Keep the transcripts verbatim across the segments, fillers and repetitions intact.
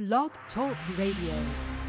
Blog Talk Radio.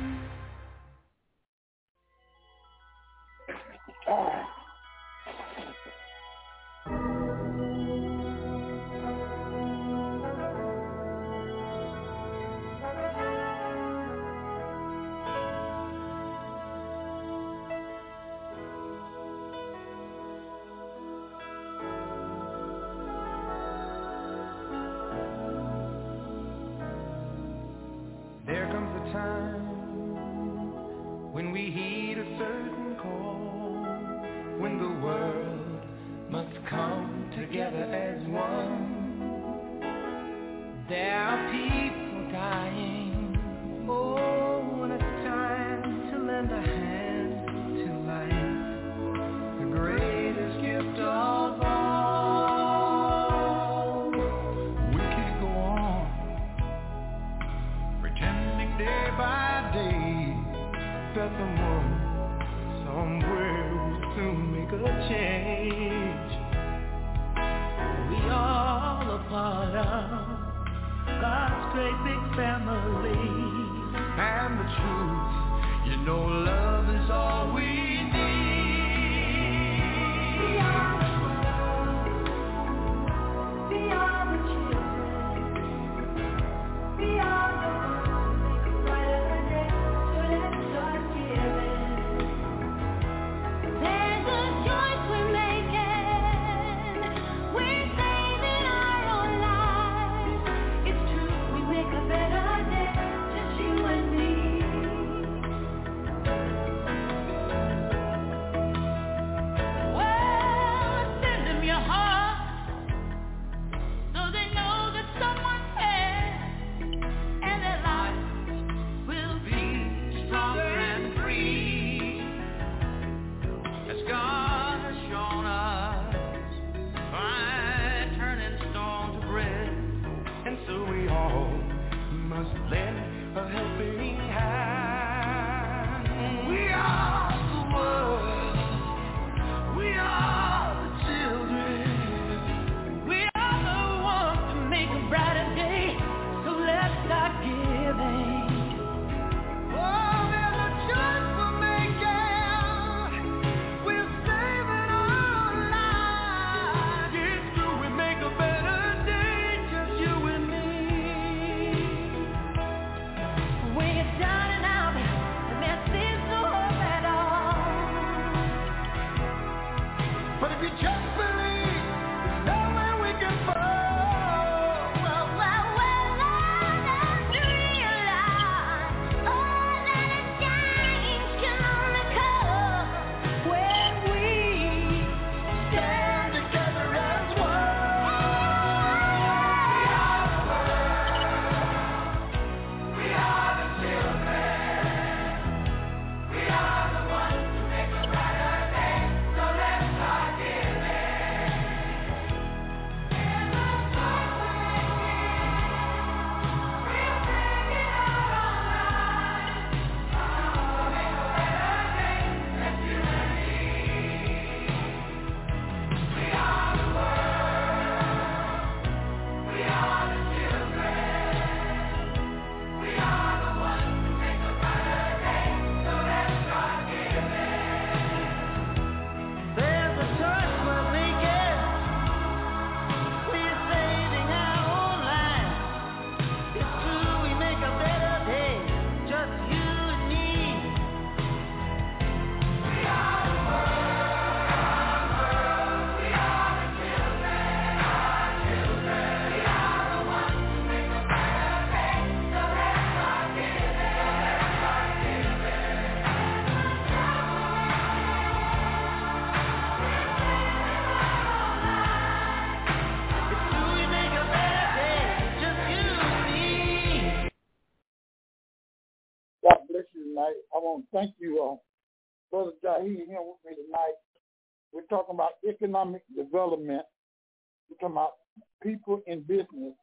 Thank you, uh, Brother Jaheed, here with me tonight. We're talking about economic development. We're talking about people in business.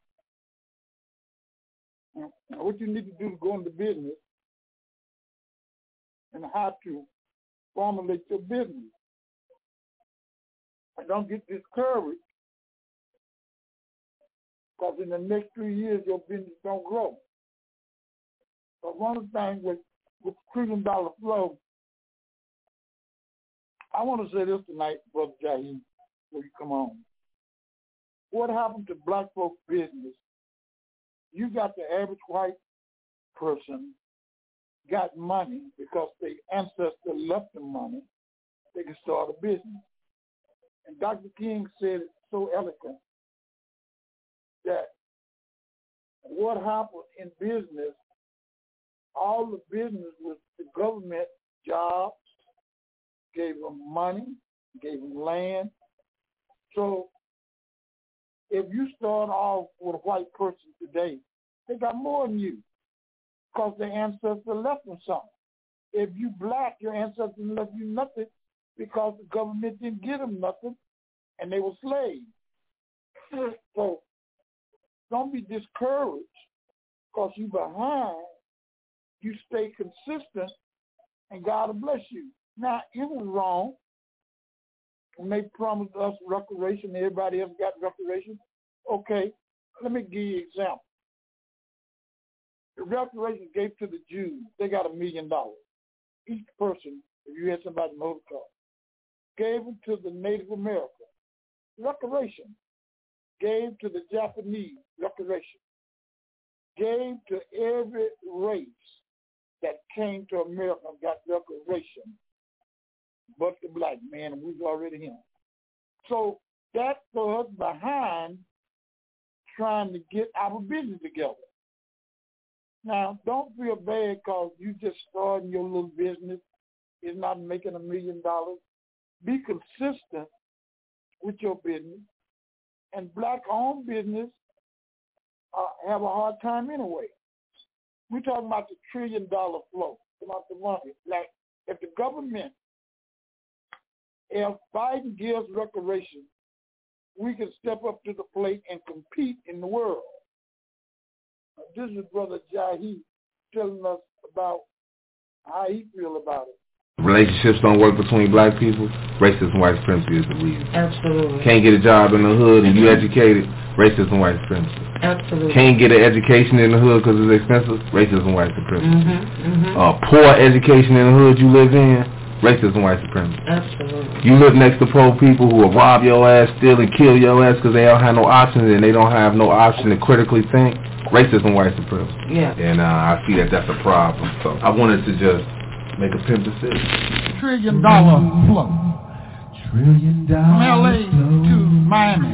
And what you need to do to go into business and how to formulate your business. And don't get discouraged because in the next three years your business don't grow. one of the things with, with trillion dollar flow, I want to say this tonight, Brother Jaheed, before you come on. What happened to black folk business? You got the average white person got money because their ancestor left them money. They can start a business. And Doctor King said it so eloquent that what happened in business, all the business was the government jobs, gave them money, gave them land. So if you start off with a white person today, they got more than you because their ancestor left them something. If you black, your ancestors left you nothing because the government didn't give them nothing and they were slaves. So don't be discouraged because you behind. You stay consistent and God will bless you. Now, it was wrong when they promised us reparation. Everybody else got reparation. Okay, let me give you an example. The reparation gave to the Jews, they got a million dollars. Each person, if you had somebody know the cost, gave them to the Native Americans. Reparation. Gave to the Japanese. Reparation. Gave to every race that came to America and got reparation, but the black man, and we've already him. So that put us behind trying to get our business together. Now, don't feel bad because you just starting your little business. It's not making a million dollars. Be consistent with your business. And black-owned business uh, have a hard time anyway. We're talking about the trillion-dollar flow, about the money. Like, if the government, if Biden gives reparation, we can step up to the plate and compete in the world. Now, this is Brother Jaheed telling us about how he feel about it. Relationships don't work between black people. Racism and white supremacy is the reason. Absolutely. Can't get a job in the hood and you educated. Racism and white supremacy. Absolutely. Can't get an education in the hood because it's expensive. Racism and white supremacy. Mm-hmm. Mm-hmm. Uh, poor education in the hood you live in. Racism and white supremacy. Absolutely. You live next to poor people who will rob your ass, steal and kill your ass because they don't have no options and they don't have no option to critically think. Racism and white supremacy. Yeah. And uh, I see that that's a problem. So I wanted to just make a pimp decision. Trillion dollar flow. Trillion dollar From L A flow. to Miami.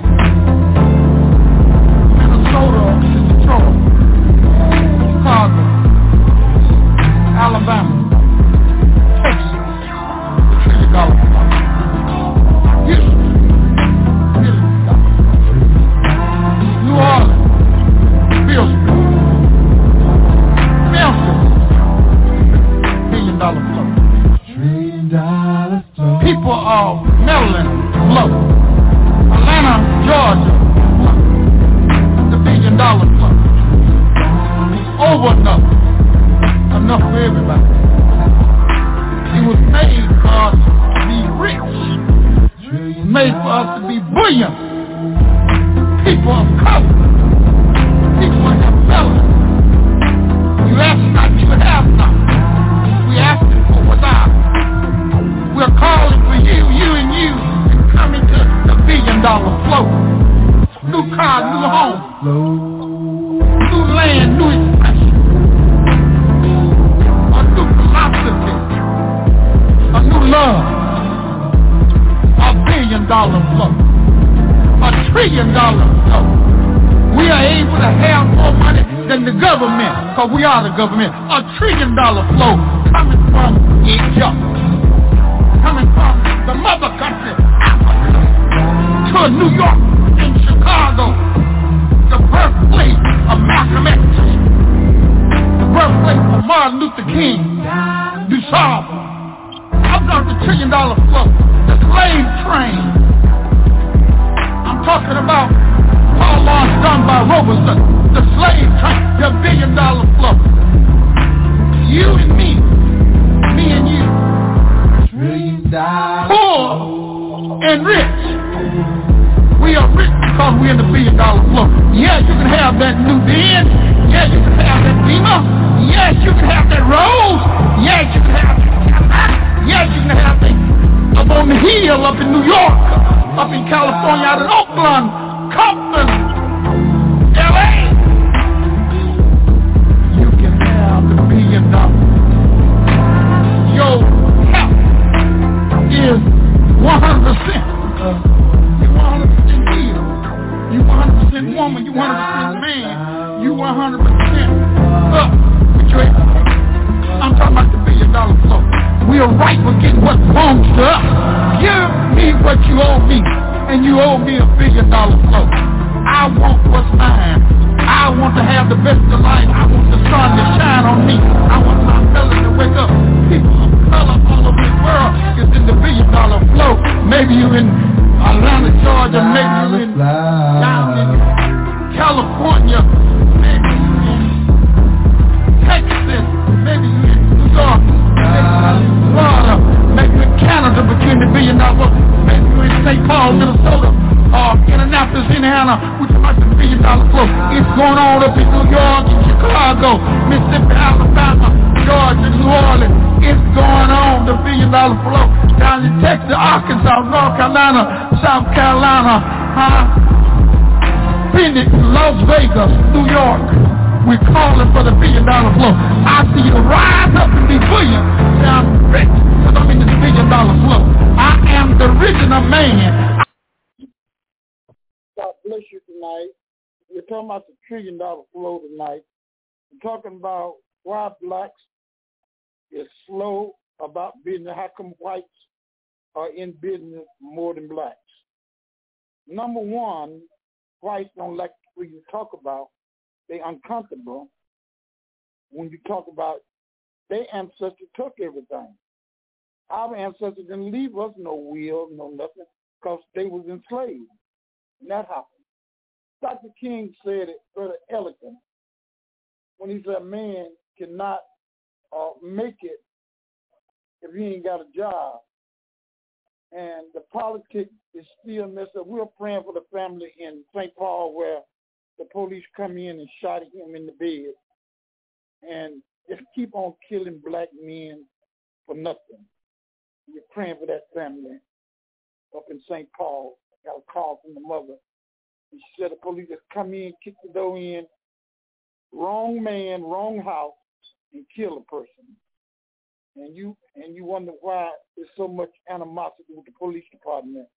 Minnesota to Detroit. Chicago. Alabama. Texas. The trillion dollar flow. Houston. Million dollars. New Orleans. Bill Street. Memphis. Million dollar flow. Trillion dollar flow. People of Maryland flow. Atlanta, Georgia flow. The billion dollar flow. Over enough. Enough for everybody. It was made for us to be rich. It was made for us to be brilliant. People of color. People of fellas. You ask not, you would have not. We asking for what's ours. We're calling for you, you and you, to come into the billion dollar flow. New car, new home. New land, new expression. A new philosophy. A new love. A billion dollar flow. A trillion dollar flow. We are able to have more money than the government, because we are the government. A trillion dollar flow coming from Egypt, coming from the mother country, Africa, to New York and Chicago, the birthplace of Malcolm X, the birthplace of Martin Luther King, DuSable. I'm talking the trillion dollar flow, the slave train. I'm talking about all on done by Robertson, the slave train, the billion dollar flow. You and me, me and you, poor and rich. We are rich because we're in the billion dollar flow. Yes, you can have that new Benz. Yes, you can have that Beamer. Yes, you can have Hill, up in New York, up in California, out in Oakland, Compton, L A. You can have the billion dollars. Your health is one hundred percent. You one hundred percent healed. You one hundred percent woman. You one hundred percent man. You one hundred percent up with your health. I'm talking about the billion dollar flow. We are right with getting what belongs to us. Give me what you owe me, and you owe me a billion dollar flow. I want what's mine. I want to have the best of life. I want the sun to shine on me. I want my fellas to wake up. People of color all over the world is in the billion dollar flow. Maybe you in Atlanta, Georgia. Maybe you in down in California. Maybe you in Texas. Maybe you in New York. Maybe you in Florida. Maybe you in Canada, but you're in the billion dollar. Maybe you in Saint Paul, Minnesota. Uh, Indianapolis, Indiana, which is like the billion dollar flow. It's going on up in New York, in Chicago, Mississippi, Alabama, Georgia, New Orleans. It's going on, the billion dollar flow. Down in Texas, Arkansas, North Carolina, South Carolina, huh? Phoenix, Las Vegas, New York. We're calling for the billion dollar flow. I see you rise up and be billion. Say I'm rich, because I'm in this billion dollar flow. I am the original man. God bless you tonight. We're talking about the trillion dollar flow tonight. We're talking about why blacks is slow about business. How come whites are in business more than blacks? Number one, whites don't like when you talk about. They uncomfortable when you talk about their ancestors took everything. Our ancestors didn't leave us no will, no nothing, because they was enslaved. And that happened. Doctor King said it very elegant when he said a man cannot uh, make it if he ain't got a job. And the politics is still messed up. We were praying for the family in Saint Paul where the police come in and shot him in the bed and just keep on killing black men for nothing. We're praying for that family up in Saint Paul. Got a call from the mother. And she said the police just come in, kick the door in, wrong man, wrong house, and kill a person. And you and you wonder why there's so much animosity with the police department.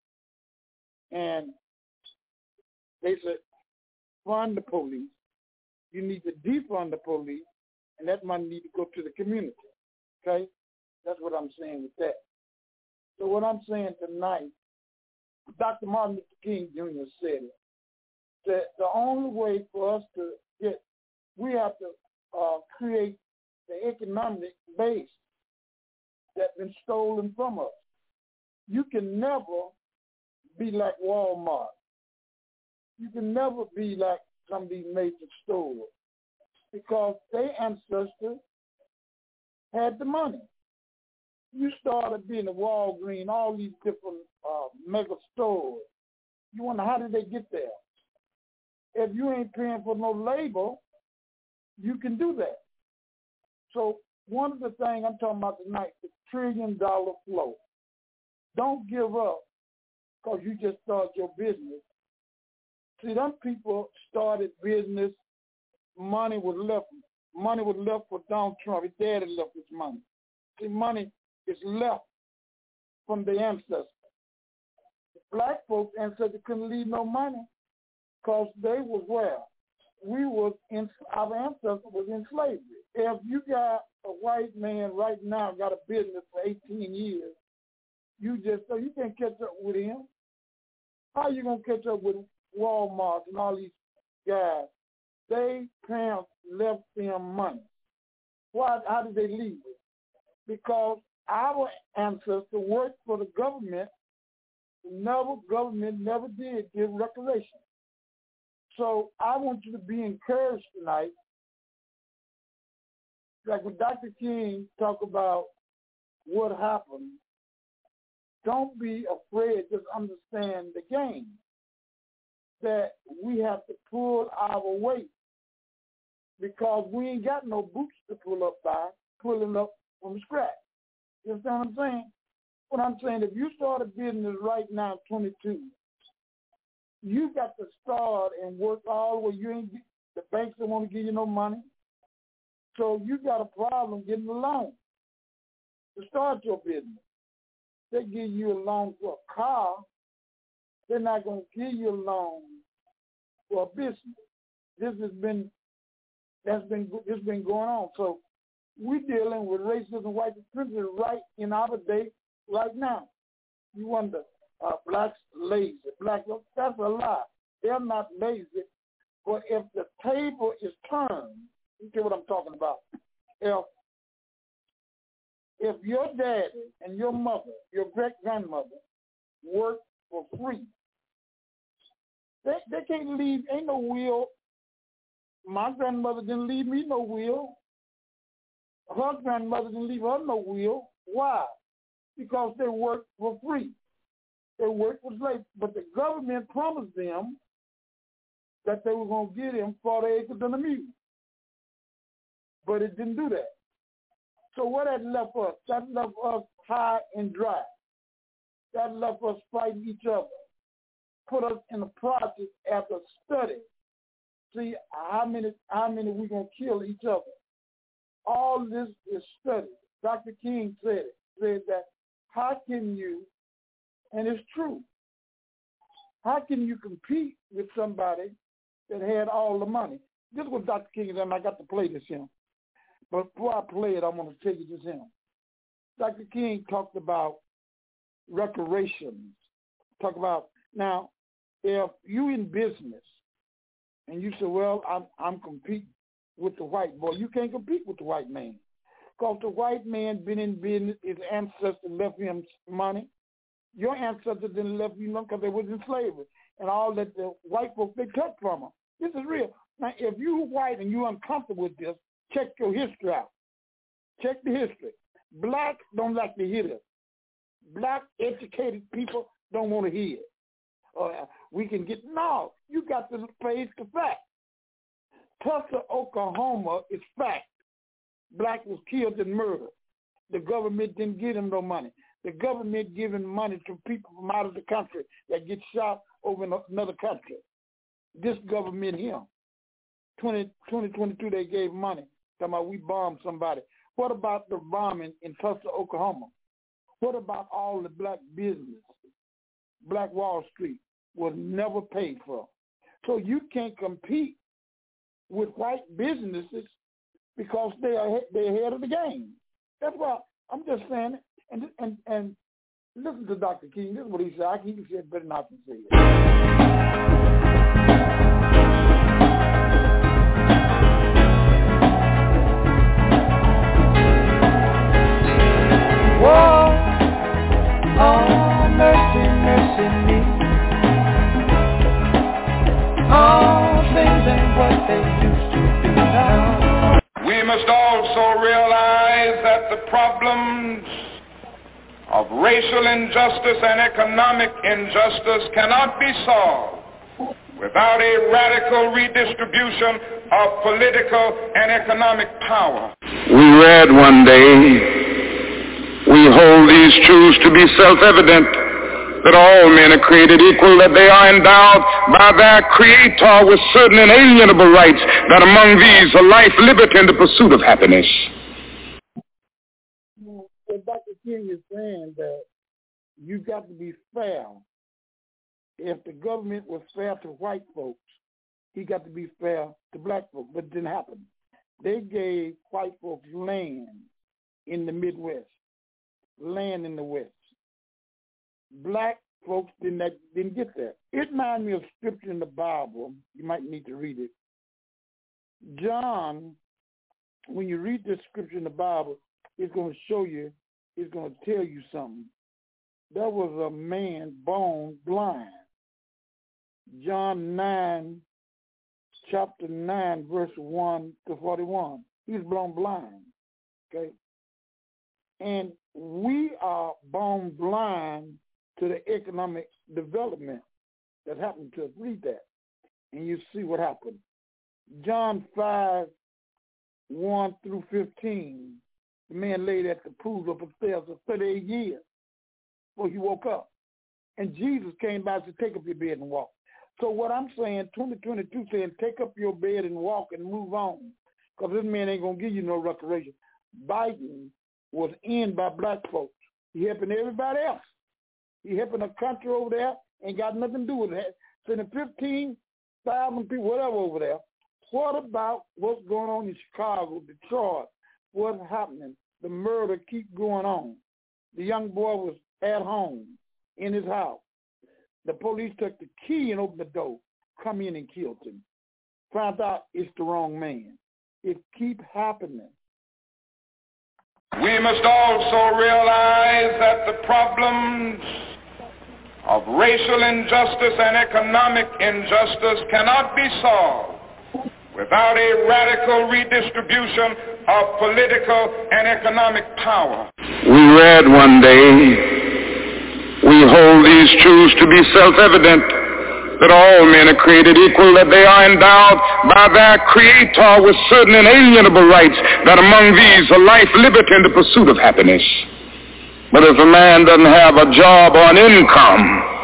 And they said, fund the police. You need to defund the police, and that money need to go to the community. Okay? That's what I'm saying with that. So what I'm saying tonight, Doctor Martin Luther King Junior said it, that the only way for us to get, we have to uh, create the economic base that's been stolen from us. You can never be like Walmart. You can never be like some of these major stores because their ancestors had the money. You started being a Walgreens, all these different uh, mega stores. You wonder, how did they get there? If you ain't paying for no labor, you can do that. So one of the things I'm talking about tonight is trillion dollar flow. Don't give up because you just started your business. See, them people started business, money was left, money was left for Donald Trump. His daddy left his money. See, money is left from the ancestors. The black folks' ancestors couldn't leave no money because they was where? We was in, our ancestors was in slavery. If you got a white man right now got a business for eighteen years, you just, so you can't catch up with him. How you going to catch up with Walmart and all these guys? They parents left them money. Why? How did they leave it? Because our ancestors worked for the government. Never government never did give reparations. So I want you to be encouraged tonight. Like when Doctor King talk about what happened, don't be afraid. Just understand the game. That we have to pull our weight because we ain't got no boots to pull up by, pulling up from scratch. You understand what I'm saying? what I'm saying, if you start a business right now at twenty-two, you got to start and work all the way. You ain't, the banks don't want to give you no money. So you got a problem getting a loan to start your business. They give you a loan for a car. They're not going to give you a loan for a business. This has been, that's been, this has been going on. So we're dealing with racism, white supremacy right in our day, right now. You wonder, uh, blacks lazy, black, that's a lie. They're not lazy. But if the table is turned, you get what I'm talking about. If if your daddy and your mother, your great grandmother, work for free, they they can't leave. Ain't no will. My grandmother didn't leave me no will. Her grandmother didn't leave her no will. Why? Because they worked for free. They worked for slaves. But the government promised them that they were going to give them forty acres and a mule. But it didn't do that. So what that left us? That left us high and dry. That left us fighting each other. Put us in a process after study. See how many how many we gonna kill each other. All this is study. Doctor King said it. Said that how can you, and it's true, how can you compete with somebody that had all the money? This is what Doctor King said, and I got to play this hymn. But before I play it, I want to take you this hymn. Doctor King talked about reparations. Talk about, now, if you in business and you say, well, I'm, I'm competing with the white boy, you can't compete with the white man. Because the white man been in business, his ancestors left him money. Your ancestors didn't left you money because they was in slavery. And all that the white folks, they took from them. This is real. Now, if you white and you're uncomfortable with this, check your history out. Check the history. Blacks don't like to hear this. Black educated people don't want to hear it. Uh, we can get, no, you got to face the fact. Tulsa, Oklahoma is fact. Black was killed and murdered. The government didn't give them no money. The government giving money to people from out of the country that get shot over in another country. This government here, twenty twenty-two, they gave money. Talking about we bombed somebody. What about the bombing in Tulsa, Oklahoma? What about all the black businesses? Black Wall Street was never paid for. So you can't compete with white businesses because they are they're ahead of the game. That's why I'm just saying it. And and and listen to Doctor King. This is what he said. I can say it better than I can say it. Whoa, oh, mercy, mercy me. All things ain't what they used to be now. We must also realize that the problems of racial injustice and economic injustice cannot be solved without a radical redistribution of political and economic power. We read one day, we hold these truths to be self-evident, that all men are created equal, that they are endowed by their Creator with certain inalienable rights, that among these are life, liberty, and the pursuit of happiness. So Doctor King is saying that you got to be fair. If the government was fair to white folks, he got to be fair to black folks, but it didn't happen. They gave white folks land in the Midwest, land in the West. Black folks didn't, didn't get that. It reminds me of scripture in the Bible. You might need to read it. John, when you read this scripture in the Bible, it's going to show you, it's going to tell you something. There was a man born blind. John nine, chapter nine, verse one to forty-one. He was born blind, okay? And we are born blind to the economic development that happened to us. Read that, and you see what happened. John five, one through fifteen. The man laid at the pool of Bethesda for thirty-eight years. before he woke up. And Jesus came by and said, take up your bed and walk. So what I'm saying, twenty twenty-two saying, take up your bed and walk and move on, because this man ain't going to give you no restoration. Biden was in by black folks. He helping everybody else. He helping a country over there, ain't got nothing to do with that. Sending fifteen thousand people, whatever, over there. What about what's going on in Chicago, Detroit? What's happening? The murder keep going on. The young boy was at home in his house. The police took the key and opened the door, come in and killed him. Found out it's the wrong man. It keep happening. We must also realize that the problems of racial injustice and economic injustice cannot be solved without a radical redistribution of political and economic power. We read one day, we hold these truths to be self-evident, that all men are created equal, that they are endowed by their Creator with certain inalienable rights, that among these are life, liberty, and the pursuit of happiness. But if a man doesn't have a job or an income,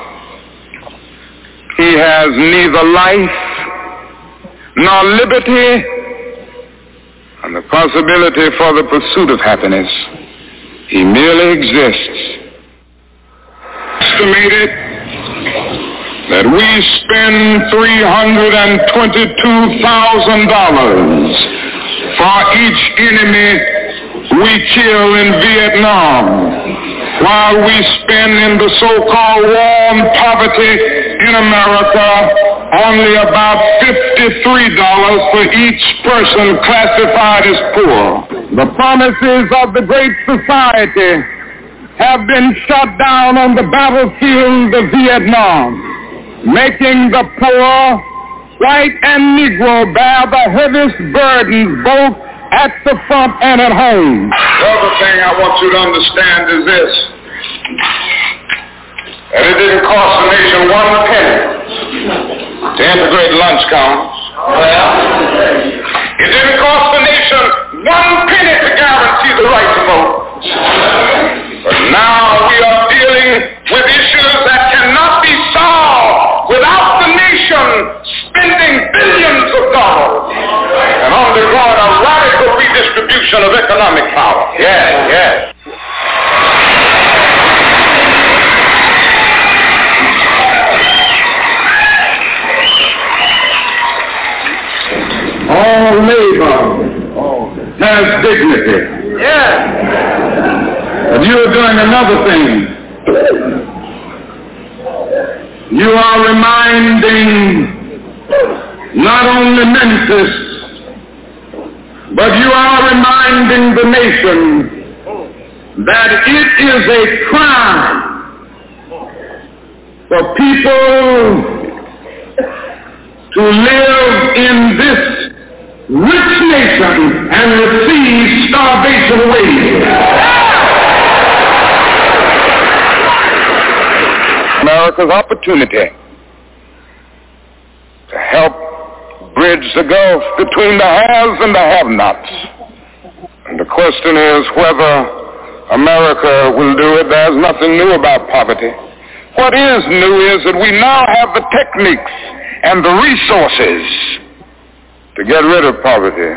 he has neither life nor liberty and the possibility for the pursuit of happiness. He merely exists. Estimated that we spend three hundred twenty-two thousand dollars for each enemy we kill in Vietnam, while we spend in the so-called war on poverty in America only about fifty-three dollars for each person classified as poor. The promises of the Great Society have been shot down on the battlefield of Vietnam, making the poor, white and Negro, bear the heaviest burdens both at the front and at home. The other thing I want you to understand is this, that it didn't cost the nation one penny to integrate lunch counters. It didn't cost the nation one penny to guarantee the right to vote. But now we are dealing with issues that cannot be solved without the nation spending billions of dollars and undergoing a radical redistribution of economic power. Yes, yes. All labor has dignity. Yes. But you are doing another thing. You are reminding not only Memphis, but you are reminding the nation that it is a crime for people to live in this rich nation and receive starvation wages. America's opportunity to help bridge the gulf between the haves and the have-nots. And the question is whether America will do it. There's nothing new about poverty. What is new is that we now have the techniques and the resources to get rid of poverty.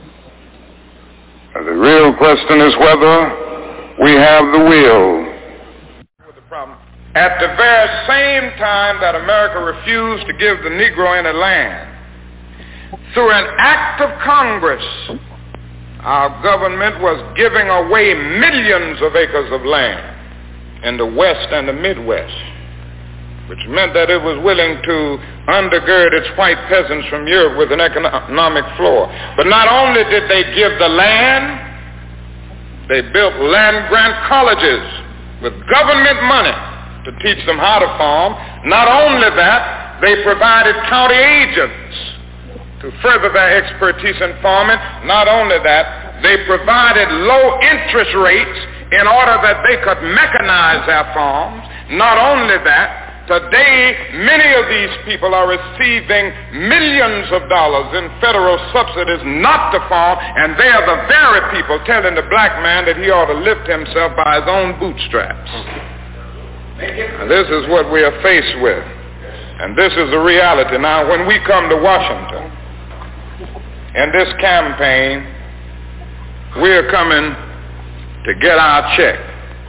And the real question is whether we have the will. At the very same time that America refused to give the Negro any land, through an act of Congress, our government was giving away millions of acres of land in the West and the Midwest, which meant that it was willing to undergird its white peasants from Europe with an economic floor. But not only did they give the land, they built land-grant colleges with government money to teach them how to farm. Not only that, they provided county agents to further their expertise in farming. Not only that, they provided low interest rates in order that they could mechanize their farms. Not only that, today many of these people are receiving millions of dollars in federal subsidies not to farm, and they are the very people telling the black man that he ought to lift himself by his own bootstraps. Now, this is what we are faced with, and this is the reality. Now, when we come to Washington in this campaign, we are coming to get our check.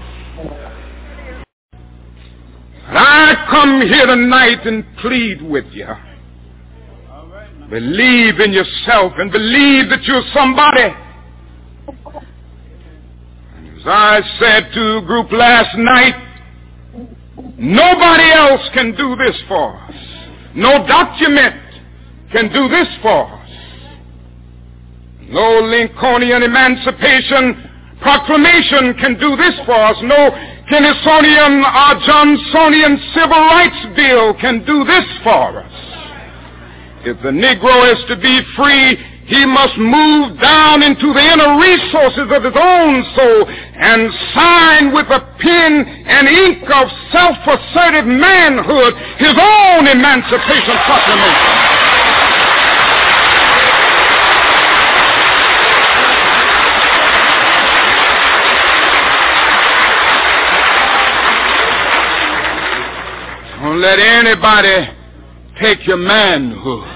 And I come here tonight and plead with you. Believe in yourself and believe that you're somebody. As I said to the group last night, nobody else can do this for us. No document can do this for us. No Lincolnian Emancipation Proclamation can do this for us. No Kennysonian or Johnsonian Civil Rights Bill can do this for us. If the Negro is to be free, he must move down into the inner resources of his own soul and sign with a pen and ink of self-assertive manhood his own Emancipation Proclamation. Don't let anybody take your manhood.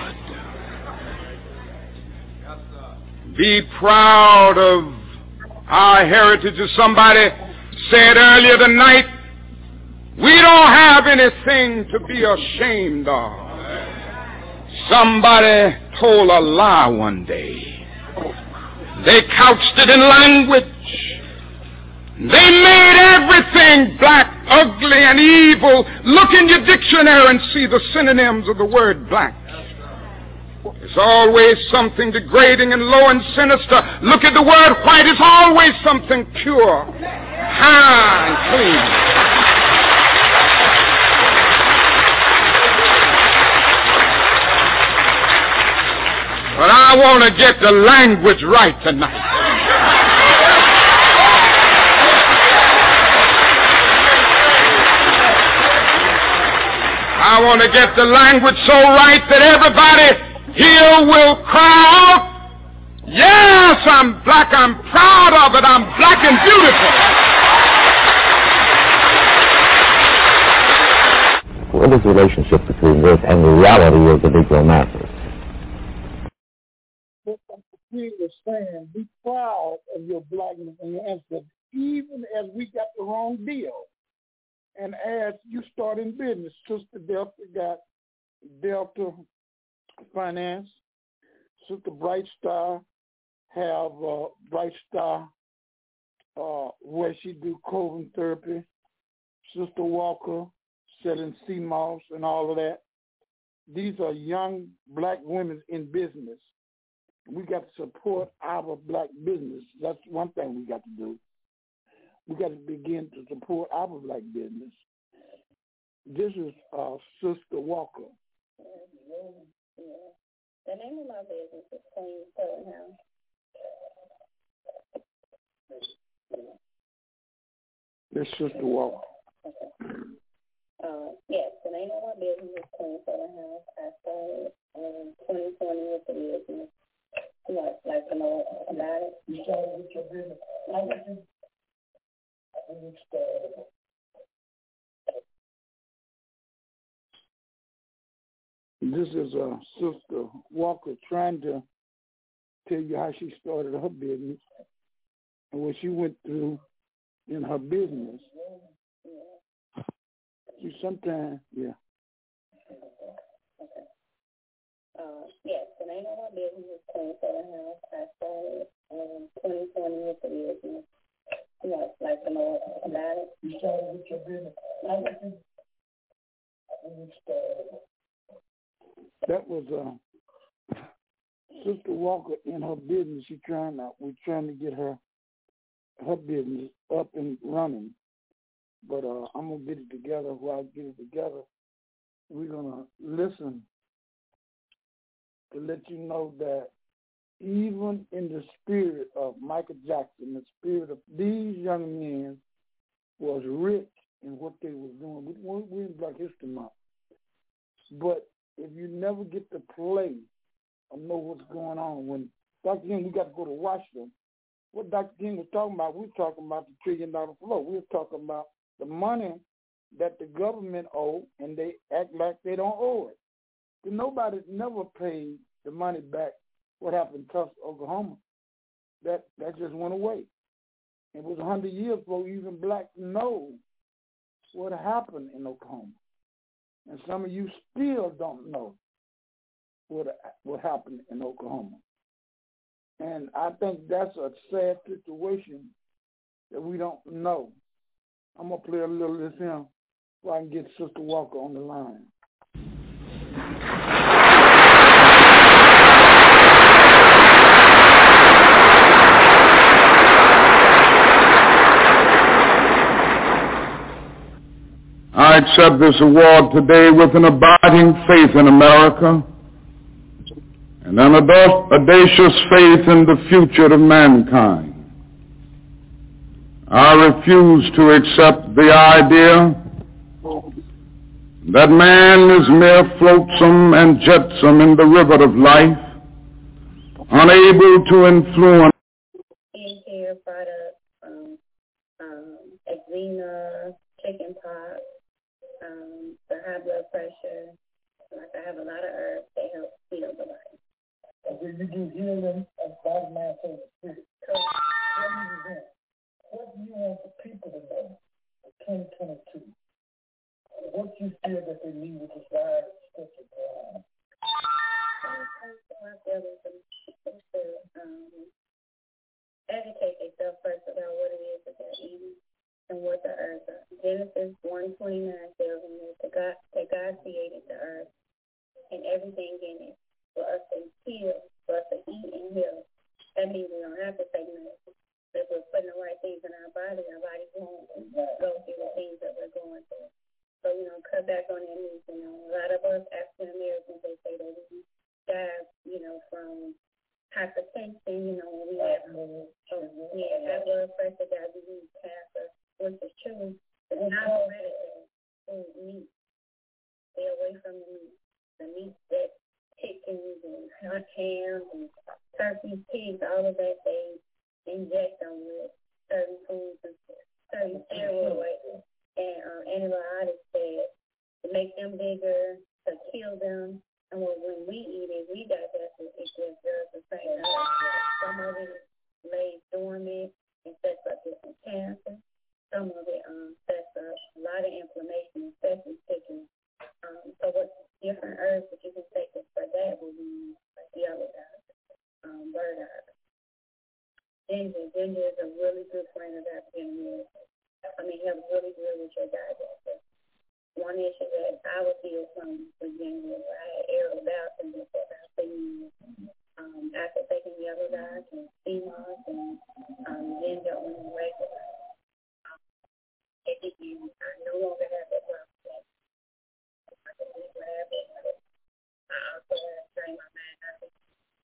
Be proud of our heritage. As somebody said earlier tonight, we don't have anything to be ashamed of. Somebody told a lie one day. They couched it in language. They made everything black, ugly, and evil. Look in your dictionary and see the synonyms of the word black. There's always something degrading and low and sinister. Look at the word white. It's always something pure, high, and clean. But I want to get the language right tonight. I want to get the language so right that everybody here will cry out, yes, I'm black, I'm proud of it, I'm black and beautiful. What is the relationship between this and the reality of the Negro masses? What he was saying, be proud of your blackness and your ancestors, even as we got the wrong deal. And as you start in business, Sister Delta got Delta Finance. Sister Bright Star have uh, Bright Star uh, where she do Coven therapy. Sister Walker selling sea moss and all of that. These are young black women in business. We got to support our black business. That's one thing we got to do. We got to begin to support our black business. This is uh, Sister Walker. Yeah. The name of my business is Queen Southern House. This is Sister Walker. Okay. Uh, yes, the name of my business is Queen Southern House. I started in twenty twenty with the business. You know, like to know about it. You started with your business. This is uh, Sister Walker trying to tell you how she started her business and what she went through in her business. She sometimes, yeah. Okay. Uh, yes, the name of my business is Queen Southern House. I started in twenty twenty with the business. You know, like to know about it. You started with your business. That was uh, Sister Walker in her business. She trying to, we're trying to get her her business up and running. But uh, I'm gonna get it together. While I get it together, we're gonna listen to let you know that even in the spirit of Michael Jackson, the spirit of these young men was rich in what they were doing. We're in Black History Month. But if you never get to play or know what's going on, when Doctor King, we got to go to Washington, what Doctor King was talking about, we were talking about the trillion dollar flow. We were talking about the money that the government owe, and they act like they don't owe it. But nobody never paid the money back. What happened in Tulsa, Oklahoma? That that just went away. It was a hundred years before even blacks know what happened in Oklahoma, and some of you still don't know what what happened in Oklahoma. And I think that's a sad situation that we don't know. I'm gonna play a little of this here so I can get Sister Walker on the line. I accept this award today with an abiding faith in America and an audacious faith in the future of mankind. I refuse to accept the idea that man is mere flotsam and jetsam in the river of life, unable to influence. Skincare products, um, um, eczema, chicken pox, um, the high blood pressure. Like I have a lot of herbs that help heal the body. Okay, you do healing of body, mind, soul, and spirit. What do you want the people to know for twenty twenty-two? What do you feel that they need with this virus scripture going on? I feel that the people should um, educate themselves first about what it is that they're eating and what the herbs are. Genesis one twenty-nine tells them that God, that God created the earth and everything in it for us to heal, for us to eat and heal. That means we don't have to take medicine. If we're putting the right things in our body, our body won't go through the things that we're going through. So, you know, cut back on that meat. You know, a lot of us African Americans, they say that we die, you know, from hypertension, you know, when we have, um, yeah, high blood pressure, diabetes, cancer, which is true. But not hereditary food, meat. Stay away from the meat. The meat that chickens and hams and turkeys, pigs, all of that, they inject them with certain foods and certain steroids and uh, antibiotics that to make them bigger, to kill them. And when, when we eat it, we digest it, it gives us the same. Some of it lays dormant and sets up different cancer. Some of it um, sets up a lot of inflammation, especially chicken. Um, so what different herbs that you can take for that will be like yellow dye, um, bird eye. Ginger. Ginger is a really good friend of African Americans. I mean, helps really good with your digestion. One issue that I would feel from with ginger, I had aerial bowel syndrome for about three years. Um, after taking yellow dye and sea moss and um, ginger on the regular, um, it became, I no longer have that problem. I can live without it. I also have to train my mind not to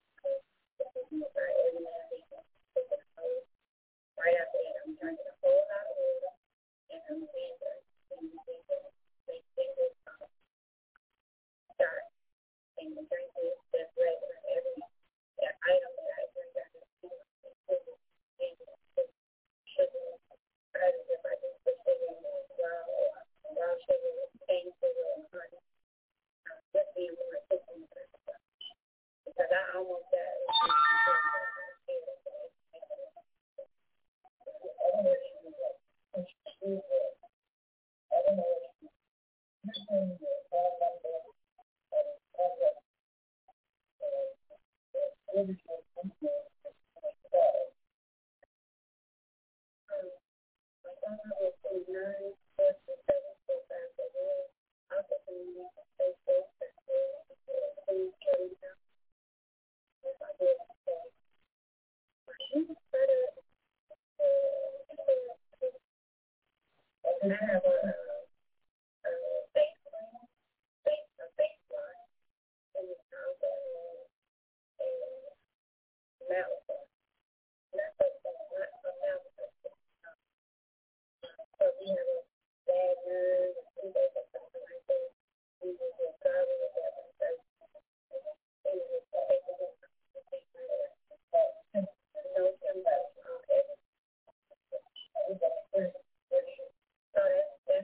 every now and then. Right after that, I'm drinking a whole lot of water, and I'm ginger, and ginger, make ginger start, and the drink is just regular. Every that item that I drink, I just do sugar, ginger, sugar, as if I just put sugar in it, brown, brown sugar, cane sugar, and honey. Um, just being more cooking because I almost got it. And I have a, a baseline, base, a baseline, and it's called a, a mouth. Not a, not a mouth. So we have a bad nerve, a toothache, or something like that. We will get garlic with that one first. And we will take it with the big nerve. No symptoms, okay? So that's, that's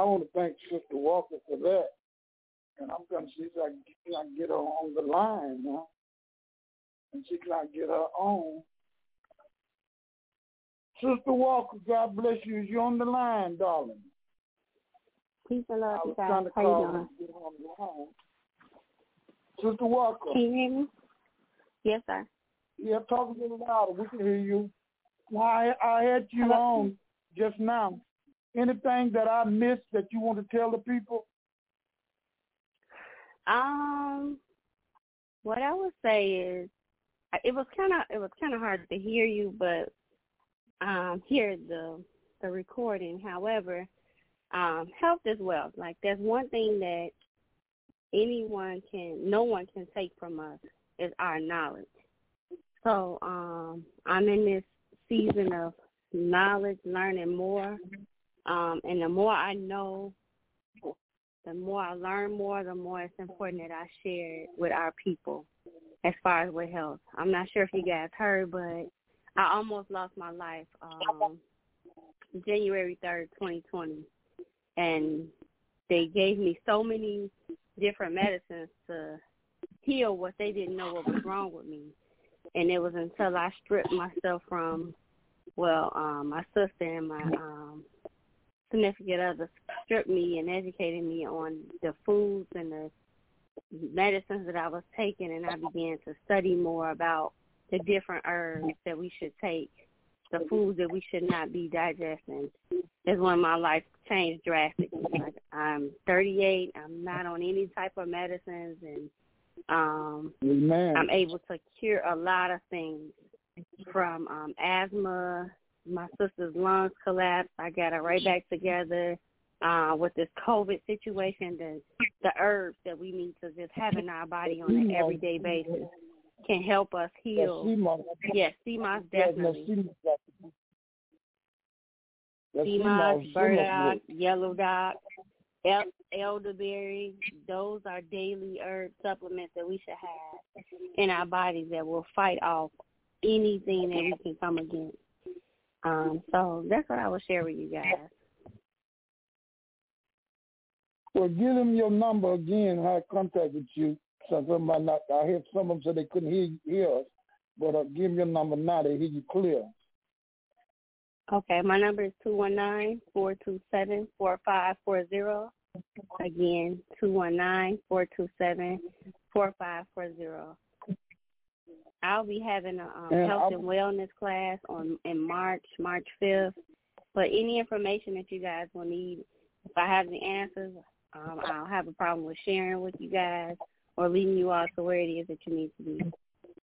I want to thank Sister Walker for that. And I'm going to see if I can, if I can get her on the line now. And see if I can get her on. Sister Walker, God bless you. Is you on the line, darling? Peace and love I was to trying God. to How you call doing? and get her on the line. Sister Walker. Can you hear me? Yes, sir. Yeah, talk a little louder. We can hear you. Why I had you Hello? on just now. Anything that I missed that you want to tell the people? Um, what I would say is, it was kind of it was kind of hard to hear you, but um, hear the the recording. However, um, health is wealth. Like there's one thing that anyone can, no one can take from us is our knowledge. So um, I'm in this season of knowledge, learning more, um, and the more I know, the more I learn more, the more it's important that I share it with our people as far as with health. I'm not sure if you guys heard, but I almost lost my life um, January third, twenty twenty, and they gave me so many different medicines to heal what they didn't know what was wrong with me. And it was until I stripped myself from, well, um, my sister and my um, significant other stripped me and educated me on the foods and the medicines that I was taking, and I began to study more about the different herbs that we should take, the foods that we should not be digesting, is when my life changed drastically. Like, I'm thirty-eight, I'm not on any type of medicines, and um, Amen. I'm able to cure a lot of things from um, asthma. My sister's lungs collapsed. I got her right back together. Uh, with this COVID situation, the the herbs that we need to just have in our body on an everyday basis can help us heal. Yes, C M O S definitely. C M O S, burdock, yellow dock, el- elderberry, those are daily herb supplements that we should have in our bodies that will fight off anything that we can come against. Um, so that's what I will share with you guys. Well, give them your number again, how I contact with you. So somebody not, I heard some of them said they couldn't hear, hear us, but uh, give them your number now, they hear you clear. Okay, my number is two one nine, four two seven, four five four zero. Again, two one nine, four two seven, four five four zero. I'll be having a um, and health I, and wellness class on in March, March fifth. But any information that you guys will need, if I have the answers, um, I don't have a problem with sharing with you guys or leading you all to where it is that you need to be.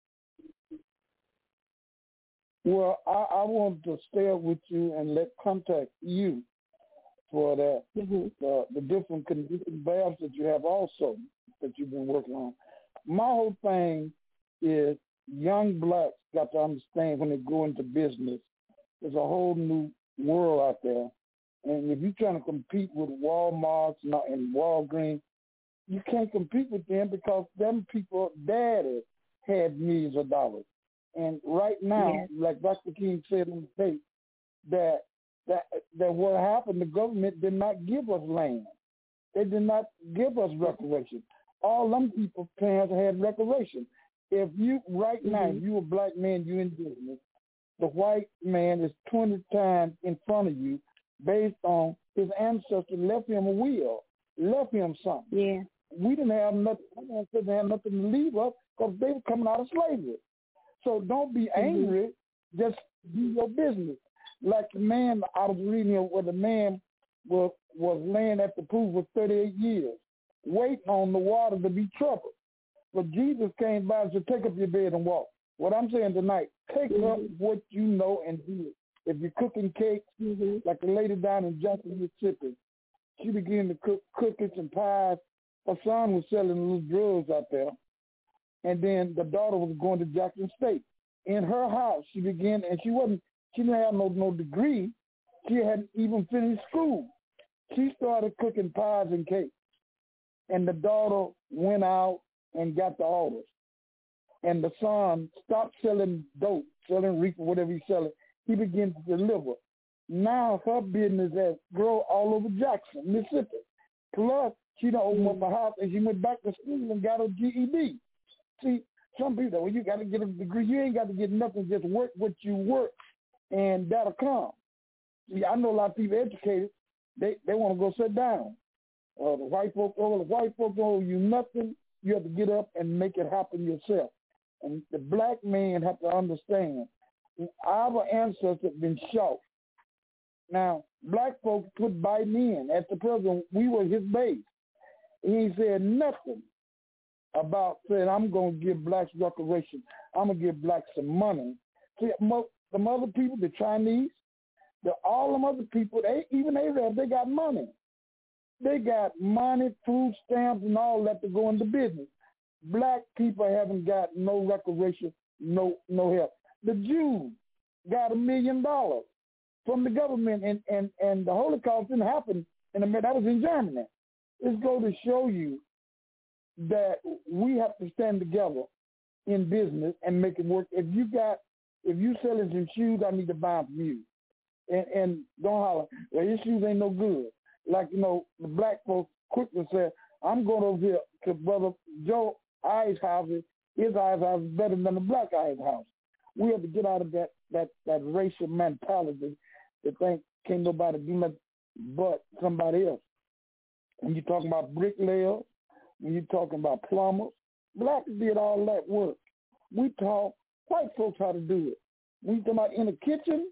Well, I, I want to stay up with you and let contact you for that, mm-hmm. the, the different condition baths that you have also that you've been working on. My whole thing is young blacks got to understand when they go into business, there's a whole new world out there. And if you're trying to compete with Walmarts and Walgreens, you can't compete with them because them people, daddy, had millions of dollars. And right now, yeah. like Doctor King said on the tape, that, that, that what happened, the government did not give us land. They did not give us reparations. All them people, parents had reparations. If you, right mm-hmm. now, if you a black man, you in business, the white man is twenty times in front of you based on his ancestors left him a will, left him something. Yeah. We didn't have nothing, we didn't have nothing to leave us because they were coming out of slavery. So don't be angry, mm-hmm. just do your business. Like the man, I was reading where the man was, was laying at the pool for thirty-eight years, waiting on the water to be troubled. But Jesus came by and said, take up your bed and walk. What I'm saying tonight, take mm-hmm. up what you know and do it. If you're cooking cakes, mm-hmm. like the lady down in Johnson, Mississippi, she began to cook cookies and pies. Her son was selling little drugs out there. And then the daughter was going to Jackson State. In her house, she began, and she wasn't, she didn't have no, no degree. She hadn't even finished school. She started cooking pies and cakes. And the daughter went out and got the orders. And the son stopped selling dope, selling reefer, whatever he's selling. He began to deliver. Now her business has grown all over Jackson, Mississippi. Plus, she done opened up a house and she went back to school and got her G E D. See, some people, well, you got to get a degree. You ain't got to get nothing. Just work what you work, and that'll come. See, I know a lot of people educated. They they want to go sit down. Uh, the white folks, oh, the white folks don't owe you nothing. You have to get up and make it happen yourself. And the black man have to understand, our ancestors have been shot. Now, black folks put Biden in. At the president, we were his base. He said nothing about saying, I'm going to give blacks reparations. I'm going to give blacks some money. See, most, some other people, the Chinese, the, all them other people, they, even they, they got money. They got money, food stamps, and all that to go into business. Black people haven't got no reparation, no no help. The Jews got a million dollars from the government, and, and, and the Holocaust didn't happen in America. That was in Germany. It's going to show you that we have to stand together in business and make it work. If you got, if you selling some shoes, I need to buy them from you. And, and don't holler, well, your shoes ain't no good. Like, you know, the black folks quickly said, I'm going over here to Brother Joe I's house. His I's house is better than the black I's house. We have to get out of that, that, that racial mentality to think can't nobody do nothing but somebody else. When you're talking about bricklayers, when you're talking about plumbers, blacks did all that work. We taught white folks how to do it. When you talk about in the kitchen,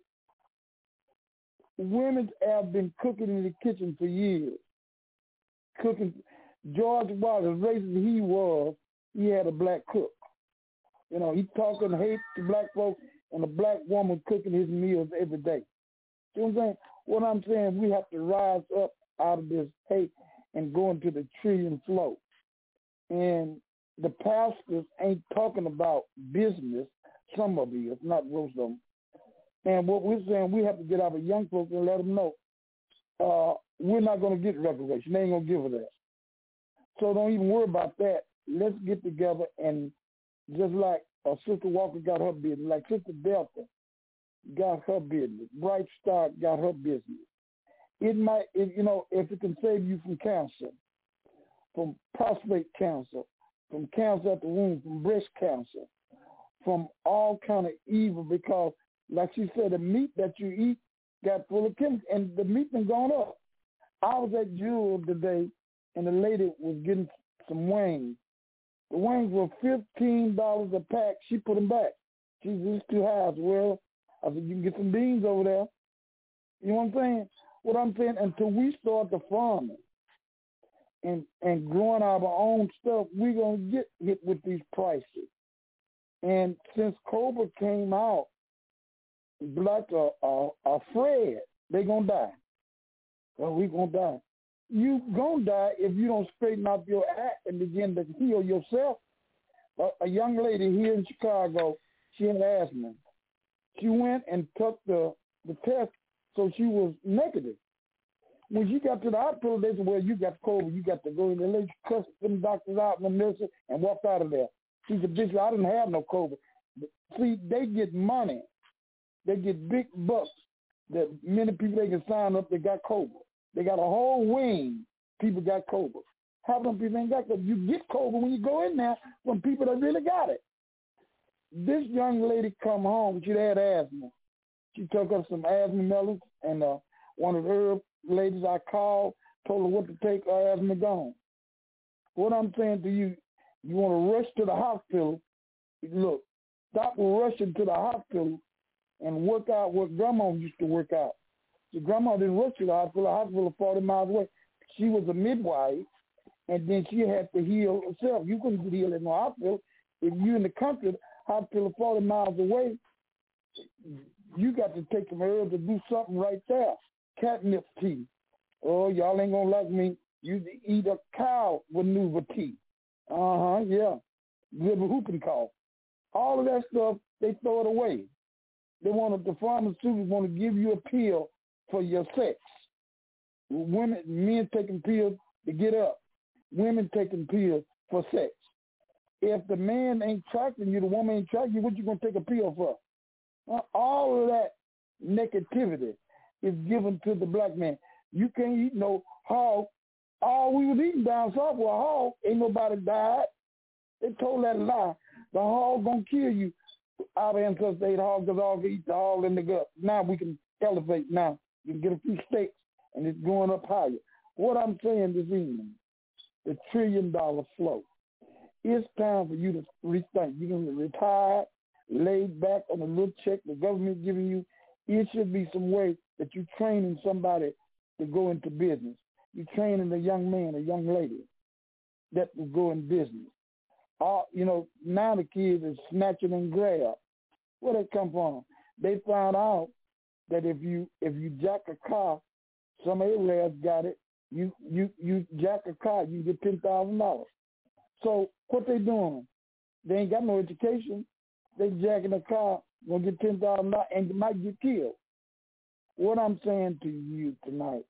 women have been cooking in the kitchen for years. Cooking. George Wallace, as racist as he was, he had a black cook. You know, he talking hate to black folks and a black woman cooking his meals every day. You know what I'm saying? What I'm saying, we have to rise up out of this hate and go into the tree and flow. And the pastors ain't talking about business. Some of you, if not most of them. And what we're saying, we have to get our young folks and let them know uh, we're not going to get reparation. They ain't going to give us that. So don't even worry about that. Let's get together and just like uh, Sister Walker got her business, like Sister Delta got her business, Bright Star got her business. It might, it, you know, if it can save you from cancer, from prostate cancer, from cancer at the womb, from breast cancer, from all kind of evil, because like she said, the meat that you eat got full of chemicals, and the meat been gone up. I was at Jewel today, and the lady was getting some wings. The wings were fifteen dollars a pack. She put them back. She was too high. Well, I said, you can get some beans over there. You know what I'm saying? What I'm saying, until we start the farming and, and growing our own stuff, we're going to get hit with these prices. And since Cobra came out, blacks are, are, are afraid they're going to die. Well, we're going to die. You going to die if you don't straighten out your act and begin to heal yourself. A, a young lady here in Chicago, she had asthma. She went and took the, the test, so she was negative. When she got to the hospital, they said, well, you got COVID. You got to go in there. They cussed them doctors out and the nurses and walked out of there. She said, Bishop, I didn't have no COVID. But see, they get money. They get big bucks that many people they can sign up, they got COVID. They got a whole wing. People got COVID. Half of them people ain't got COVID. You get COVID when you go in there from people that really got it. This young lady come home. She had asthma. She took up some asthma melons, and uh, one of the herb ladies I called told her what to take. Her asthma gone. What I'm saying to you, you want to rush to the hospital. Look, stop rushing to the hospital and work out what grandma used to work out. So grandma didn't rush to the hospital. The hospital was forty miles away. She was a midwife, and then she had to heal herself. You couldn't heal in the hospital. If you're in the country, hospital forty miles away, you got to take some herbs to do something right there. Catnip tea. Oh, y'all ain't going to like me. You eat a cow maneuver tea. Uh-huh, yeah. Liver whooping cough. All of that stuff, they throw it away. They want to, the pharmaceuticals want to give you a pill for your sex. Women, men taking pills to get up. Women taking pills for sex. If the man ain't tracking you, the woman ain't tracking you, what you going to take a pill for? Uh, all of that negativity. is given to the black man. You can't eat no hog. All we was eating down south was a hog. Ain't nobody died. They told that lie. The hog gonna kill you. Our ancestors ate hog because all eat the hog in the gut. Now we can elevate now. You can get a few steaks and it's going up higher. What I'm saying this evening, the trillion dollar flow. It's time for you to rethink. You can retire, laid back on a little check the government giving you. It should be some way that you're training somebody to go into business. You're training a young man, a young lady that will go in business. All, you know, now the kids are snatching and grab. Where they come from? They found out that if you if you jack a car, some Arabs got it. You you you jack a car, you get ten thousand dollars. So what they doing? They ain't got no education. They jacking a car, gonna get ten thousand dollars, and you might get killed. What I'm saying to you tonight,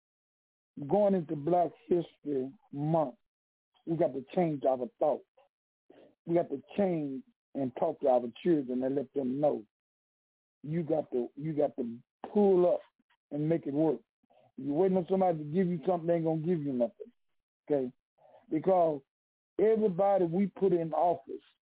going into Black History Month, we got to change our thoughts. We got to change and talk to our children and let them know you got to you got to pull up and make it work. You're waiting on somebody to give you something, they ain't gonna give you nothing. Okay? Because everybody we put in office,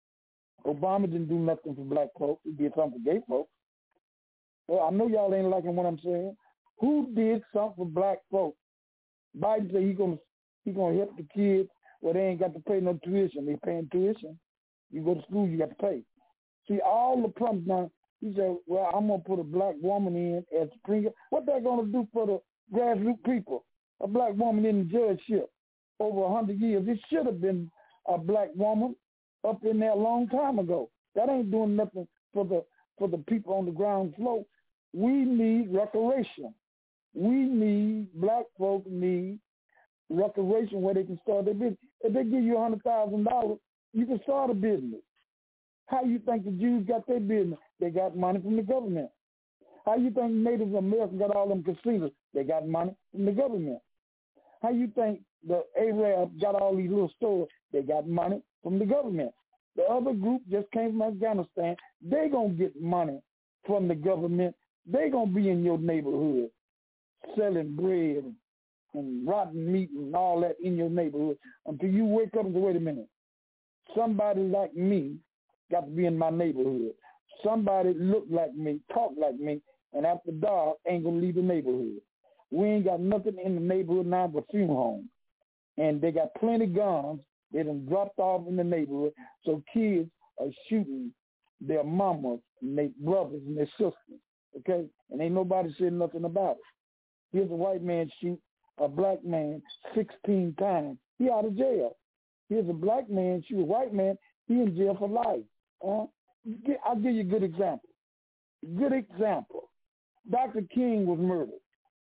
Obama didn't do nothing for black folks. He did something for gay folks. Well, I know y'all ain't liking what I'm saying. Who did something for black folks? Biden said he gonna he gonna help the kids. Well, they ain't got to pay no tuition. They paying tuition. You go to school, you got to pay. See, all the problems now. He said, well, I'm gonna put a black woman in as Springer. What they gonna do for the grassroots people? A black woman in the judgeship over a hundred years. It should have been a black woman up in there a long time ago. That ain't doing nothing for the for the people on the ground floor. We need reparation. We need, black folk need reparation where they can start their business. If they give you a hundred thousand dollars, you can start a business. How you think the Jews got their business? They got money from the government. How you think Native Americans got all them casinos? They got money from the government. How you think the Arabs got all these little stores? They got money from the government. The other group just came from Afghanistan. They gonna get money from the government. They gonna be in your neighborhood selling bread and, and rotten meat and all that in your neighborhood until you wake up and say, wait a minute, somebody like me got to be in my neighborhood. Somebody look like me, talk like me, and after dark ain't gonna leave the neighborhood. We ain't got nothing in the neighborhood now but funeral homes. And they got plenty guns. They done dropped off in the neighborhood. So kids are shooting their mamas and their brothers and their sisters. Okay? And ain't nobody saying nothing about it. Here's a white man shoot a black man sixteen times. He out of jail. Here's a black man shoot a white man. He in jail for life. Uh, I'll give you a good example. Good example. Doctor King was murdered.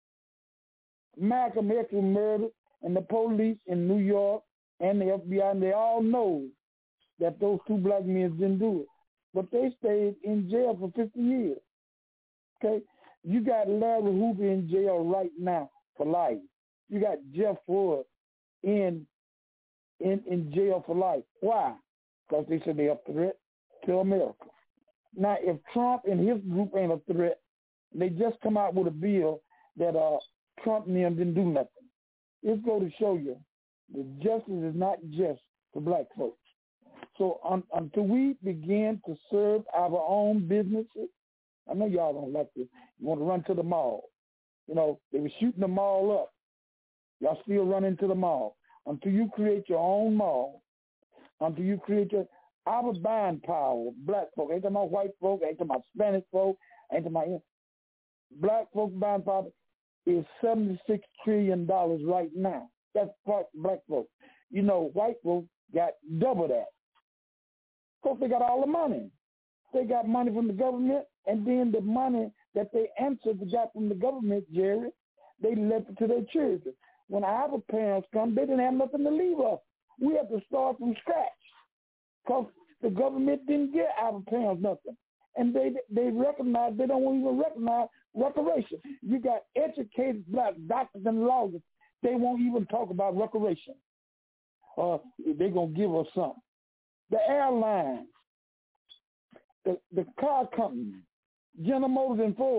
Malcolm X was murdered, and the police in New York and the F B I, and they all know that those two black men didn't do it. But they stayed in jail for fifty years. Okay? You got Larry Hoover in jail right now for life. You got Jeff Wood in in, in jail for life. Why? Because they said they're a threat to America. Now, if Trump and his group ain't a threat, they just come out with a bill that uh, Trump and them didn't do nothing. It's going to show you that justice is not just for black folks. So um, until we begin to serve our own businesses, I know y'all don't like this. You want to run to the mall. You know, they were shooting the mall up. Y'all still running to the mall. Until you create your own mall, until you create your, our buying power, black folk, ain't talking about white folk, ain't talking about Spanish folk, ain't talking about, black folk buying power is seventy-six trillion dollars right now. That's black folk. You know, white folks got double that. Because they got all the money. They got money from the government, and then the money that they answered got from the government, Jerry, they left it to their children. When our parents come, they didn't have nothing to leave us. We have to start from scratch because the government didn't get our parents nothing. And they they recognize, they don't even recognize reparation. You got educated black doctors and lawyers. They won't even talk about reparation. Uh, they're going to give us something. The airlines, the, the car companies, General Motors and Ford,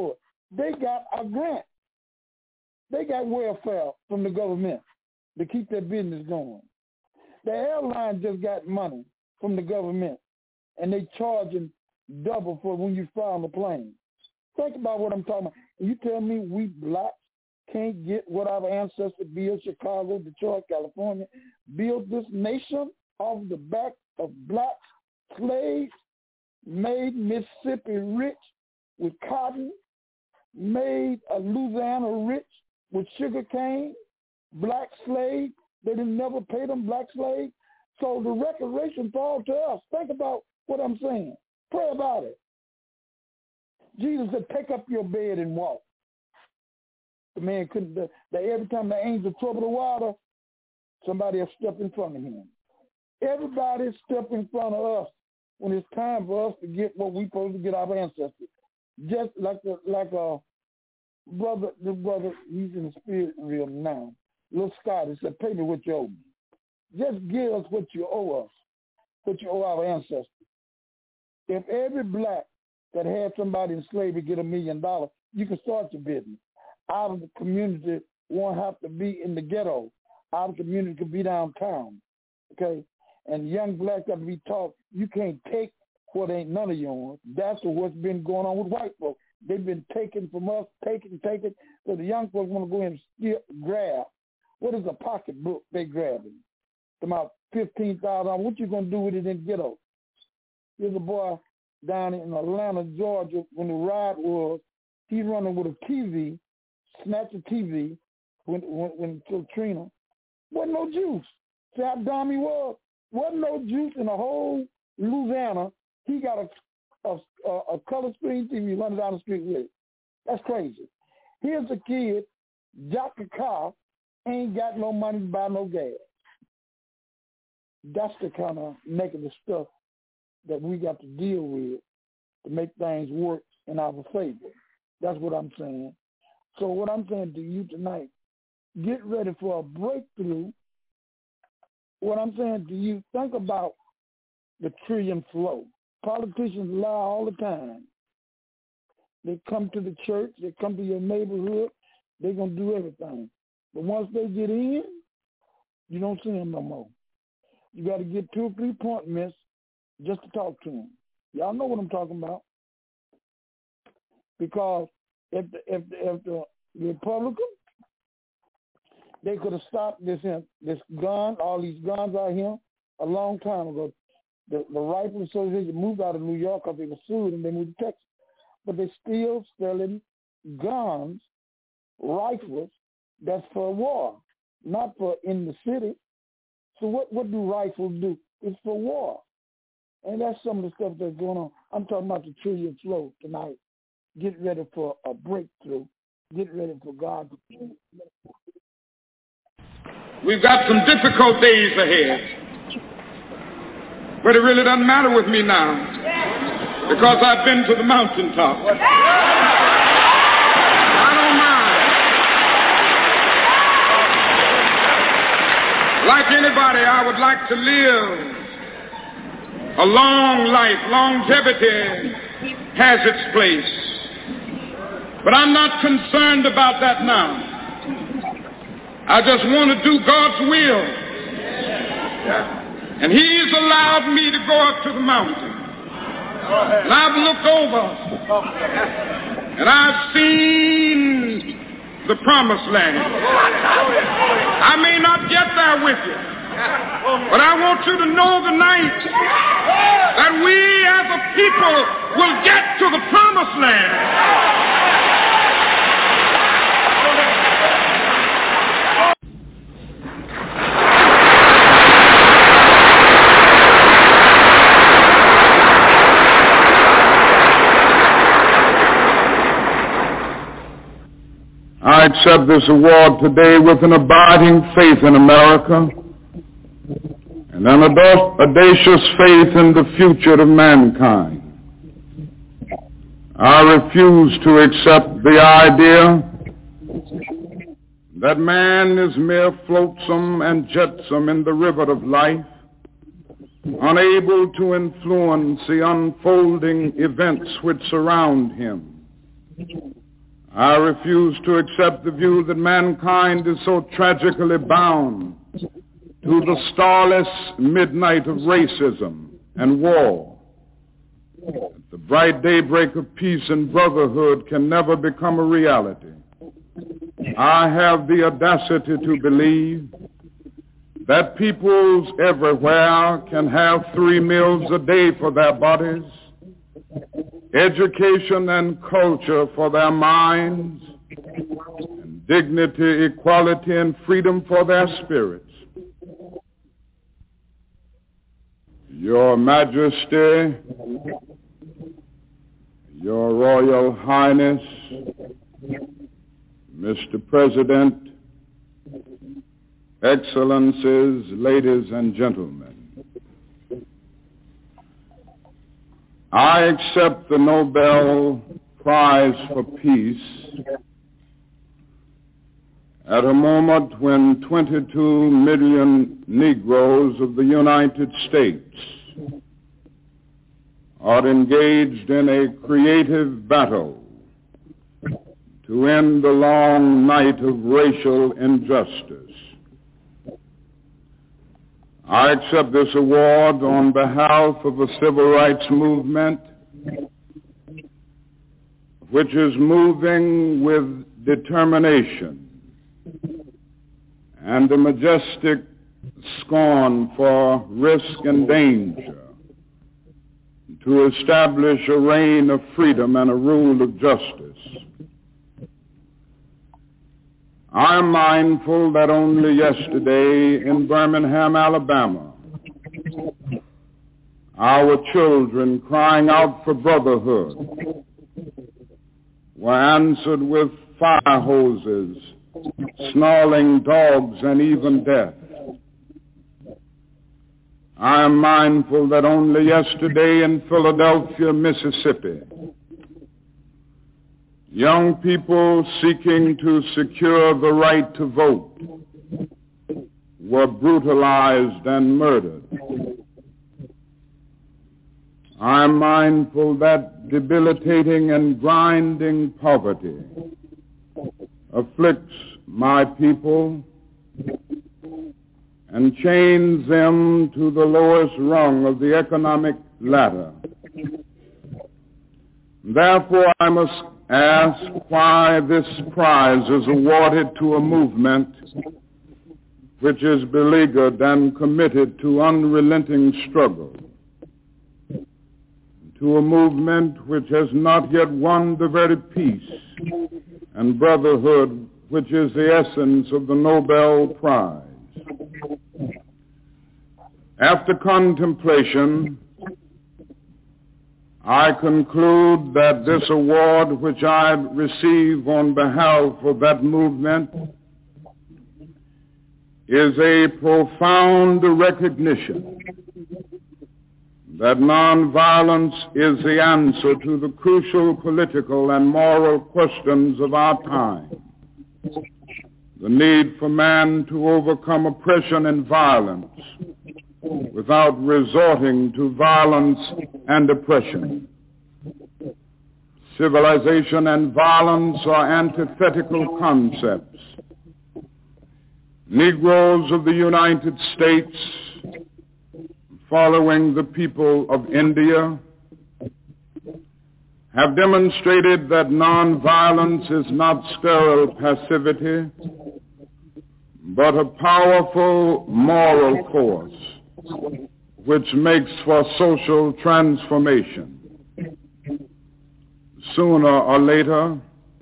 they got a grant. They got welfare from the government to keep their business going. The airline just got money from the government, and they charging double for when you fly on the plane. Think about what I'm talking about. You tell me we blacks can't get what our ancestors built, Chicago, Detroit, California, built this nation off the back of black slaves, made Mississippi rich with cotton, made uh, Louisiana rich with sugar cane, black slaves. They didn't never pay them black slaves. So the reparation falls to us. Think about what I'm saying. Pray about it. Jesus said, take up your bed and walk. The man couldn't, the, the, every time the angel troubled the water, somebody else stepped in front of him. Everybody step in front of us when it's time for us to get what we're supposed to get our ancestors. Just like the, like a brother, the brother, he's in the spirit realm now. Little Scott, he said, pay me what you owe me. Just give us what you owe us, what you owe our ancestors. If every black that had somebody in slavery get a million dollars, you can start your business. Out of the community won't have to be in the ghetto. Our community could be downtown, okay? And young blacks got to be taught, you can't take what ain't none of yours. That's what's been going on with white folks. They've been taken from us, taken, taken. So the young folks want to go in and steal, grab. What is a pocketbook they grabbing? About fifteen thousand dollars. What you going to do with it in the ghetto? There's a boy down in Atlanta, Georgia, when the riot was, he's running with a T V, snatched a T V when when, when Katrina. Wasn't no juice. See how dumb he was? Wasn't no juice in the whole Louisiana. He got a, a, a, a color screen T V running down the street with it. That's crazy. Here's a kid, jack a car, ain't got no money to buy no gas. That's the kind of negative stuff that we got to deal with to make things work in our favor. That's what I'm saying. So what I'm saying to you tonight, get ready for a breakthrough. What I'm saying to you, think about the trillion flow. Politicians lie all the time. They come to the church, they come to your neighborhood, they're going to do everything. But once they get in, you don't see them no more. You got to get two or three appointments just to talk to them. Y'all know what I'm talking about. Because if the, if the, if the Republicans, they could have stopped this this gun, all these guns out here, a long time ago. The, the Rifle Association moved out of New York because they were sued and they moved to Texas. But they're still selling guns, rifles, that's for war, not for in the city. So what, what do rifles do? It's for war. And that's some of the stuff that's going on. I'm talking about the trillion flow tonight. Get ready for a breakthrough. Get ready for God to. We've got some difficult days ahead. But it really doesn't matter with me now because I've been to the mountaintop. I don't mind. Like anybody, I would like to live a long life. Longevity has its place. But I'm not concerned about that now. I just want to do God's will. And He's allowed me to go up to the mountain. And I've looked over and I've seen the promised land. I may not get there with you, but I want you to know tonight that we as a people will get to the promised land. I accept this award today with an abiding faith in America and an audacious faith in the future of mankind. I refuse to accept the idea that man is mere flotsam and jetsam in the river of life, unable to influence the unfolding events which surround him. I refuse to accept the view that mankind is so tragically bound to the starless midnight of racism and war that the bright daybreak of peace and brotherhood can never become a reality. I have the audacity to believe that peoples everywhere can have three meals a day for their bodies, education and culture for their minds, and dignity, equality, and freedom for their spirits. Your Majesty, Your Royal Highness, Mister President, Excellencies, ladies and gentlemen, I accept the Nobel Prize for Peace at a moment when twenty-two million Negroes of the United States are engaged in a creative battle to end the long night of racial injustice. I accept this award on behalf of a civil rights movement which is moving with determination and a majestic scorn for risk and danger to establish a reign of freedom and a rule of justice. I'm mindful that only yesterday in Birmingham, Alabama, our children crying out for brotherhood were answered with fire hoses, snarling dogs, and even death. I am mindful that only yesterday in Philadelphia, Mississippi, young people seeking to secure the right to vote were brutalized and murdered. I am mindful that debilitating and grinding poverty afflicts my people and chains them to the lowest rung of the economic ladder. Therefore, I must ask why this prize is awarded to a movement which is beleaguered and committed to unrelenting struggle, to a movement which has not yet won the very peace and brotherhood which is the essence of the Nobel Prize. After contemplation, I conclude that this award which I receive on behalf of that movement is a profound recognition that nonviolence is the answer to the crucial political and moral questions of our time. The need for man to overcome oppression and violence without resorting to violence and oppression. Civilization and violence are antithetical concepts. Negroes of the United States, following the people of India, have demonstrated that nonviolence is not sterile passivity, but a powerful moral force which makes for social transformation. Sooner or later,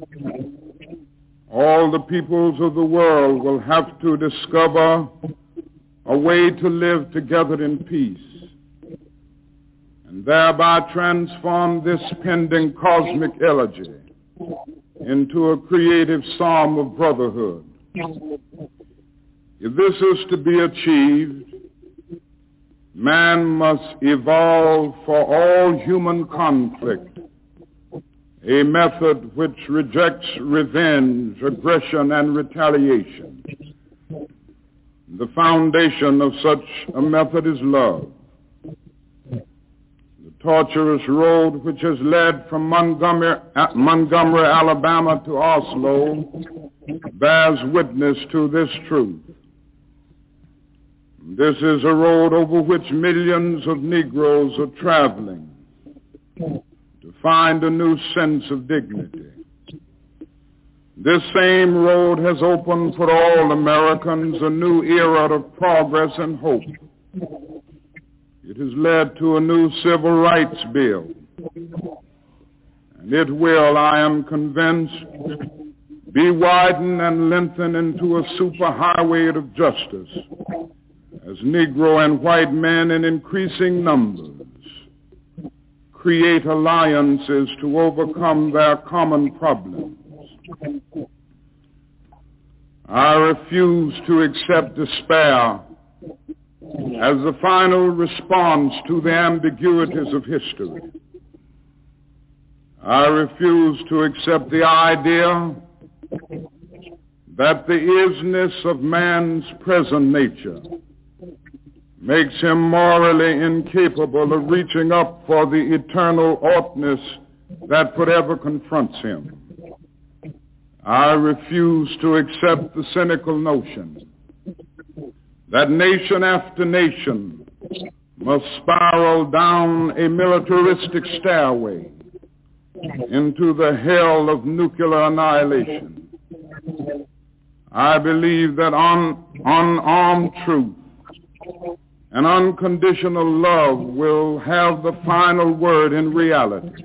all the peoples of the world will have to discover a way to live together in peace, and thereby transform this pending cosmic elegy into a creative psalm of brotherhood. If this is to be achieved, man must evolve for all human conflict a method which rejects revenge, aggression, and retaliation. The foundation of such a method is love. The tortuous road which has led from Montgomery, Montgomery, Alabama to Oslo bears witness to this truth. This is a road over which millions of Negroes are traveling to find a new sense of dignity. This same road has opened for all Americans a new era of progress and hope. It has led to a new civil rights bill, and it will, I am convinced, be widened and lengthened into a superhighway of justice as Negro and white men in increasing numbers create alliances to overcome their common problems. I refuse to accept despair as the final response to the ambiguities of history. I refuse to accept the idea that the isness of man's present nature makes him morally incapable of reaching up for the eternal oughtness that forever confronts him. I refuse to accept the cynical notion that nation after nation must spiral down a militaristic stairway into the hell of nuclear annihilation. I believe that un- unarmed truth and unconditional love will have the final word in reality.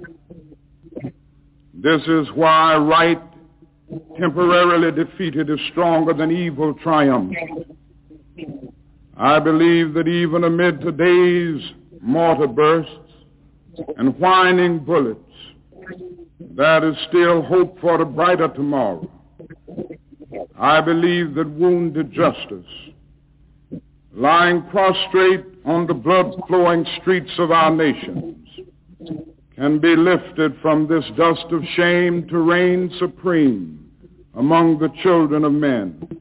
This is why right, temporarily defeated, is stronger than evil triumphant. I believe that even amid today's mortar bursts and whining bullets, there is still hope for a brighter tomorrow. I believe that wounded justice, lying prostrate on the blood-flowing streets of our nations, can be lifted from this dust of shame to reign supreme among the children of men.